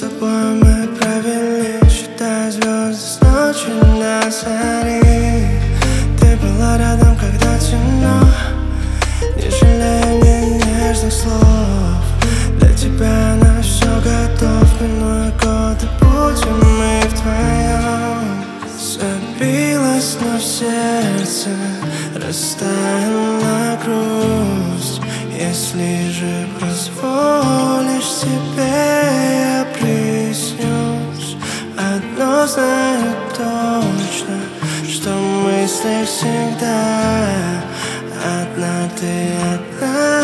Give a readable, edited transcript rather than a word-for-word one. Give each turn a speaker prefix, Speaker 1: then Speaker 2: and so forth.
Speaker 1: тобой мы провели, считая звезды с ночи на заре. Ты была рядом, когда темно, не жалея мне нежных слов. Для тебя на все готов, минуя годы, будем мы вдвоем. Забилась, но в сердце растаяла грусть. Если же позволишь себе, я приснюсь. Одно знаю точно, что в мыслях всегда одна ты, одна